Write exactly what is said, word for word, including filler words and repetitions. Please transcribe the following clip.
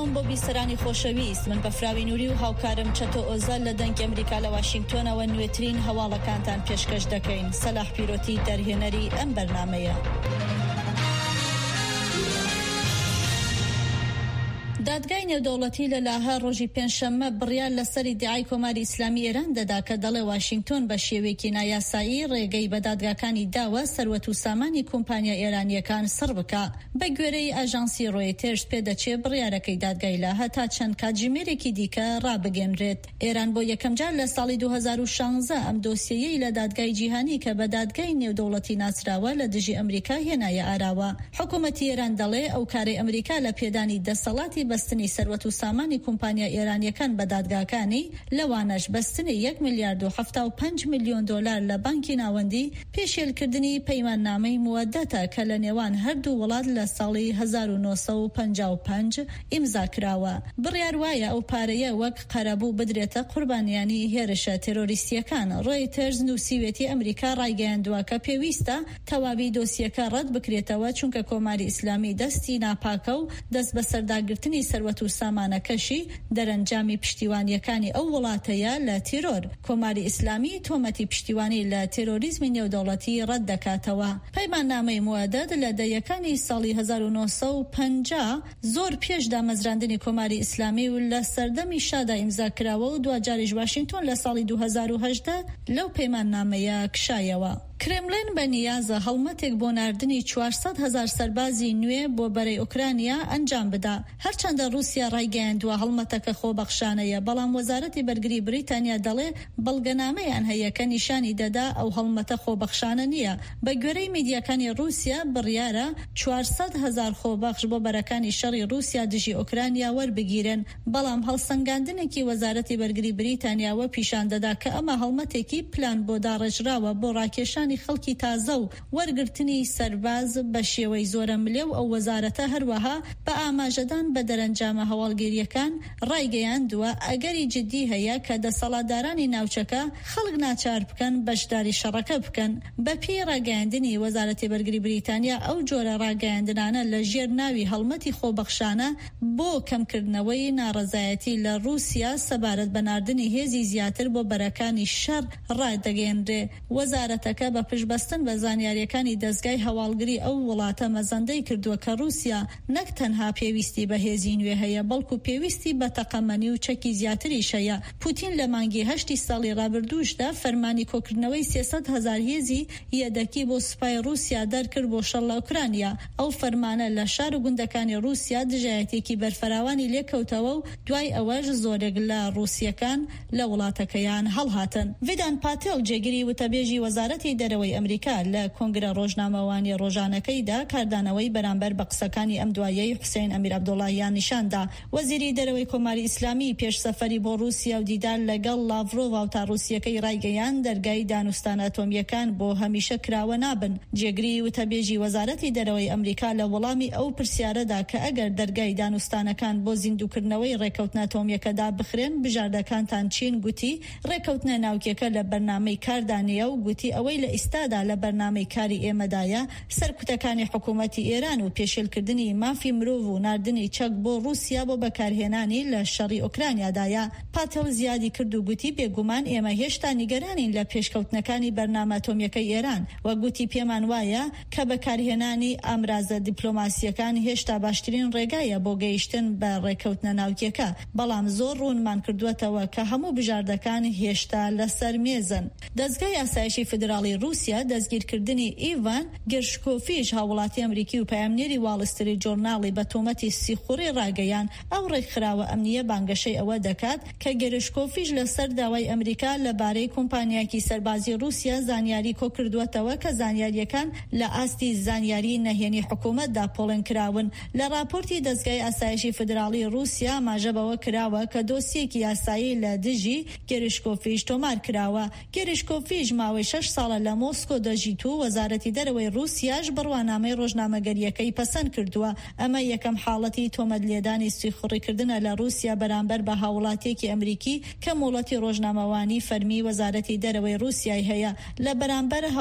سلااوم بۆ بیسەرانی خۆشەویست، من بەفراوی نووری و هاوکارم چەتۆ ئۆزە لە دەنگی ئەمریکا لە واشنگتۆنەوە نوێترین هەواڵەکانتان پێشکەش دەکەین. سەلاح پیرۆتی دەرهێنەری ئەم بەرنامەیە. دادگای نێودەوڵەتی لە لاهە ڕۆژی پێنجشەممە بڕیار لەسەر ئیدعای کۆماری ئیسلامی ئێران دەدا کە دەڵێ واشنگتۆن بە شێوەیەکی نایاسایی ڕێگەی بە دادگاکانی داوە سەروەت و سامانی کۆمپانیا ئێرانیەکان سڕ بکە. بە گوێرەی ئاژانسی ڕۆیتێرز پێدەچێت بڕیارەکەی دادگای لاهە تا چەند کاتژمێرێکی دیکە ڕابگەنرێت. ئێران بۆ یەکەم جار لە ساڵی دوو هەزار و شانزە ئەم دۆسیەیەی لە دادگای جیهانی کە بە دادگای نێودەوڵەتی ناسراوە لە دژی ئەمریکا هێنایە ئاراوە. حکوومەتی ئێران دەڵێ ئەو کارەی ئەمریکا لە پێدانی دەسەڵاتی بەستنی سەروەت و سامانی کۆمپانیا ئێرانیەکان بە دادگاکانی لەوانەش بەستنی یەک میلیارد و هەفتاد و پێنج میلیۆن دۆلار لە بانکی ناوەندی پێشێلکردنی پەیماننامەی موەدەتە کە لە نێوان هەردوو وڵات لە ساڵی هەزار و نۆسەد و پەنجا و پێنج ئیمزا کراوە. بڕیار وایە ئەو پارەیە وەک قەرەبوو بدرێتە قوربانیانی هێرشە تێرۆریستیەکان. ڕۆیترز نووسیوێتی ئەمریکا ڕایگەیاندووە کە پێویستە تەواوی دۆسیەکە ڕەت بکرێتەوە چونکە کۆماری ئیسلامی دەستی ناپاکە و دەست بە سەرداگرتنی سەروەت و سامانەکەشی دەرەنجامی پشتیوانیەکانی ئەو وڵاتەیە لە تیرۆر. کۆماری ئیسلامی تۆمەتی پشتیوانی لە تێرۆریزمی نێودەوڵەتی ڕەت دەکاتەوە. پەیماننامەی موەدەت لە دەیەکانی ساڵی هەزار و نۆسەد و پەنجا زۆر پێش دامەزراندنی کۆماری ئیسلامی و لە سەردەمی شادا ئیمزا کراوە و دوجاریش واشنگتۆن لە ساڵی دوو هەزار و هەژدە لەو پەیماننامەیە کشایەوە. کرێملین بە نیازە هەڵمەتێک بۆ ناردنی چوارسەد هەزار سەربازی نوێ بۆ بەرەی ئوکرانیا ئەنجام بدا. هەرچەندە رووسیا ڕایگەیاندووە هەڵمەتەکە خۆبەخشانەیە، بەڵام وەزارەتی بەرگری بریتانیا دەڵێ بەڵگەنامەیان هەیە کە نیشانی دەدا ئەو هەڵمەتە خۆبەخشانە نییە. بە گوێرەی میدیاکانی رووسیا بڕیارە چوارسەد هەزار خۆبەخش بۆ بەرەکانی شەڕی رووسیا دژی ئوکرانیا وەربگیرن، بەڵام هەڵسەنگاندنێکی وەزارەتی بەرگری بریتانیاوە پیشان دەدا کە ئەمە هەڵمەتێکی پلان بۆ داڕێژراوە بۆ ڕاکێشانی خەڵکی تازە و وەرگرتنی سەرباز بە شێوەی زۆرە ملێ و ئەو وەزارەتە هەروەها بە ئاماژەدان بە دەرەنجامە هەواڵگیریەکان ڕایگەیاندووە ئەگەری جدی هەیە کە دەسەڵاتدارانی ناوچەکە خەڵک ناچار بکەن بەشداری شەڕەکە بکەن. بە پێی ڕاگەیاندنی وەزارەتی بەرگری بریتانیا ئەو جۆرە ڕاگەیاندنانە لە ژێر ناوی هەڵمەتی خۆبەخشانە بۆ کەمکردنەوەی ناڕەزایەتی لە رووسیا سەبارەت بە ناردنی هێزی زیاتر بۆ بەرەکانی شەڕ ڕادەگەیەنرێ. وەزارەتەکە بە پشتبەستن بە زانیاریەکانی دەستگای هەواڵگری ئەو وڵاتە مەزەندەی کردووە کە رووسیا نەک تەنها پێویستی بە هێزی نوێ هەیە بەڵکو پێویستی بە تەقەمەنی و چەکی زیاتریش هەیە. پوتین لە مانگی هەشتی ساڵی ڕابردووشدا فەرمانی کۆکردنەوەی سێسەد هەزار هێزی یەدەکی بۆ سوپای رووسیا دەرکرد بۆ شەڕ لە ئوکرانیا. ئەو فەرمانە لە شار و گوندەکانی رووسیا دژایەتێکی بەرفەراوانی لێکەوتەوە و دوای ئەوەش زۆرێک لە رووسیەکان لە وڵاتەکەیان هەڵهاتن. ڤیدان پاتێل جێگیری وتەبێژی وەزارەتی دەرەوەی ئەمریکا لە کۆنگرە ڕۆژنامەوانی ڕۆژانەکەیدا کاردانەوەی بەرامبەر بە قسەکانی ئەم دوایەی حوسێن ئەمیر عەبدوڵڵاهیان نیشاندا. وەزیری دەرەوەی کۆماری ئیسلامی پێش سەفەری بۆ رووسیا و دیدار لەگەڵ لاڤڕۆڤ و تاڕووسیەکەی ڕایگەیان دەرگای دانوستانە ئەتۆمیەکان بۆ هەمیشە کراوە نابن. جێگری وتەبێژی وەزارەتی دەرەوەی ئەمریکا لە وەڵامی ئەو پرسیارەدا کە ئەگەر دەرگای دانوستانەکان بۆ زیندووکردنەوەی ڕێکەوتنە ئەتۆمیەکەدا بخرێن بژاردەکانتان چین گوتی ڕێکەوتنە ناوکیەکە لە بەرنامەی کاردانیە و گوتی ئەوەی لە ئیستادا لە بەرنامەی کاری ئێمەدایە سەرکوتەکانی حکوومەتی ئێران و پێشێلکردنی مافی مرۆڤ و ناردنی چەک بۆ رووسیا بۆ بەکارهێنانی لە شەڕی ئۆکرانیادایە. پاتێڵ زیادی کرد و گوتی بێگومان ئێمە هێشتا نیگەرانین لە پێشکەوتنەکانی بەرنامە ئەتۆمیەکەی ئێران و گوتی پێمان وایە کە بەکارهێنانی ئامرازە دیپلۆماسیەکان هێشتا باشترین ڕێگایە بۆ گەیشتن بە ڕێکەوتنە ناوکیەکە، بەڵام زۆر ڕوونمان کردووەتەوە کە هەموو بژاردەکان هێشتا لەسەر مێزن. دەستگای ئاسایشی فدراڵی رووسیا دەستگیرکردنی ئیڤان گێرشکۆڤیچ هاوڵاتی ئەمریکی و پەیامنێری واڵستری جۆرناڵی بە تۆمەتی سیخوڕی ڕاگەیان. ئەو ڕێکخراوە ئەمنیە بانگەشەی ئەوە دەکات کە گێرشکۆڤیچ لەسەر داوای ئەمریکا لەبارەی کۆمپانیاکی سەربازی رووسیا زانیاری کۆکردووەتەوە کە زانیاریەکان لە ئاستی زانیاری نەهێنی حکوومەتدا پۆڵێن کراون. لە راپۆرتی دەستگای ئاسایشی فدراڵی رووسیا ماژەبەوە کراوە کە دۆسیەکی یاسایی لە دژی گێرشکۆڤیچ تۆمار کراوە. گێرشکۆڤیچ ماوەی شەش ساڵە لە مۆسکۆ دەژیت و وەزارەتی دەرەوەی رووسیاش بڕوانامەی ڕۆژنامەگەریەکەی پەسەند کردووە. ئەمە یەکەم حاڵەتی تۆمەتلێدانی سیخوڕیکردنە لە رووسیا بەرامبەر بە هاوڵاتیەکی ئەمریکی کە مۆڵەتی ڕۆژنامەوانی فەرمی وەزارەتی دەرەوەی رووسیای هەیە. لە بەرامبەر